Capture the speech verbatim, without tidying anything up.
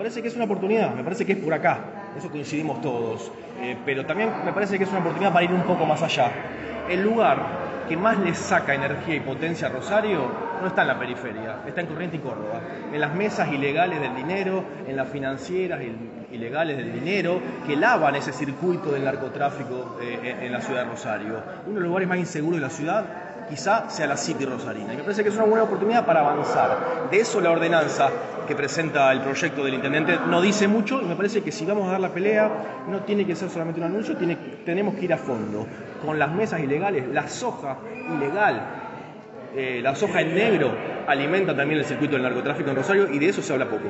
parece que es una oportunidad, me parece que es por acá, eso coincidimos todos, eh, pero también me parece que es una oportunidad para ir un poco más allá. El lugar que más le saca energía y potencia a Rosario no está en la periferia, está en Corrientes y Córdoba, en las mesas ilegales del dinero, en las financieras ilegales del dinero, que lavan ese circuito del narcotráfico eh, en la ciudad de Rosario. Uno de los lugares más inseguros de la ciudad quizá sea la City rosarina. Y me parece que es una buena oportunidad para avanzar. De eso la ordenanza que presenta el proyecto del intendente no dice mucho, y me parece que si vamos a dar la pelea no tiene que ser solamente un anuncio, tiene, tenemos que ir a fondo. Con las mesas ilegales, la soja ilegal, eh, la soja en negro alimenta también el circuito del narcotráfico en Rosario, y de eso se habla poco.